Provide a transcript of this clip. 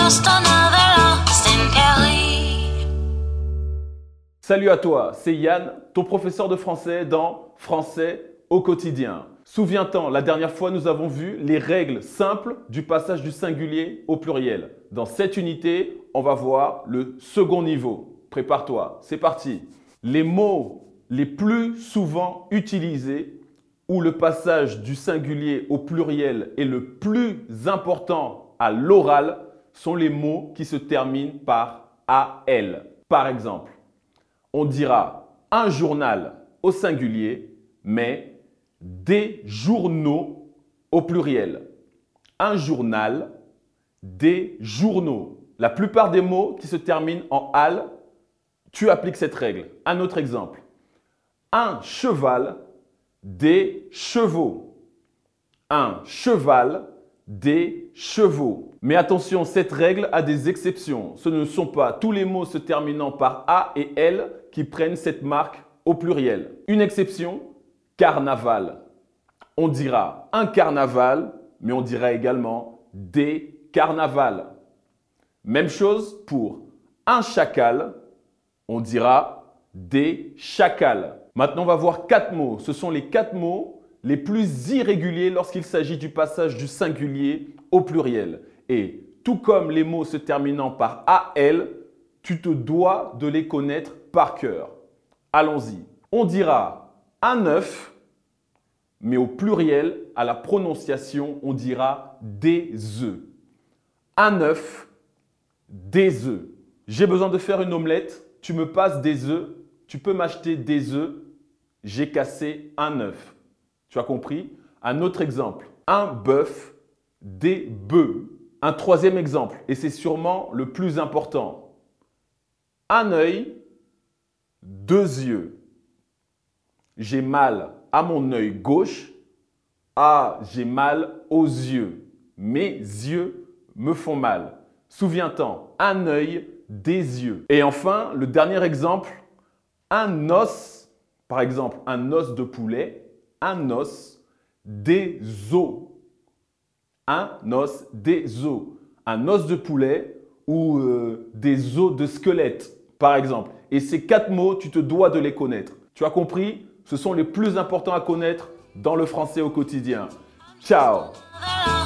just another lost in Paris. Salut à toi, c'est Yann, ton professeur de français dans Français au quotidien. Souviens-t'en, la dernière fois, nous avons vu les règles simples du passage du singulier au pluriel. Dans cette unité, on va voir le second niveau. Prépare-toi, c'est parti. Les mots les plus souvent utilisés où le passage du singulier au pluriel est le plus important à l'oral sont les mots qui se terminent par AL. Par exemple, on dira un journal au singulier, mais des journaux au pluriel. Un journal, des journaux. La plupart des mots qui se terminent en AL, tu appliques cette règle. Un autre exemple. Un cheval, des chevaux. Un cheval, des chevaux. Mais attention, cette règle a des exceptions. Ce ne sont pas tous les mots se terminant par A et L qui prennent cette marque au pluriel. Une exception, carnaval. On dira un carnaval, mais on dira également des carnavals. Même chose pour un chacal, on dira des chacals. Maintenant, on va voir 4 mots. Ce sont les 4 mots les plus irréguliers lorsqu'il s'agit du passage du singulier au pluriel. Et tout comme les mots se terminant par AL, tu te dois de les connaître par cœur. Allons-y. On dira un œuf, mais au pluriel, à la prononciation, on dira des œufs. Un œuf, des œufs. J'ai besoin de faire une omelette, tu me passes des œufs, tu peux m'acheter des œufs, j'ai cassé un œuf. Tu as compris? Un autre exemple, un bœuf, des bœufs. Un troisième exemple, et c'est sûrement le plus important. Un œil, 2 yeux. J'ai mal à mon œil gauche. Ah, j'ai mal aux yeux. Mes yeux me font mal. Souviens-t'en, un œil, des yeux. Et enfin, le dernier exemple, un os, par exemple, un os de poulet, un os, des os. Un os, des os. Un os de poulet ou des os de squelette, par exemple. Et ces 4 mots, tu te dois de les connaître. Tu as compris? Ce sont les plus importants à connaître dans le français au quotidien. Ciao!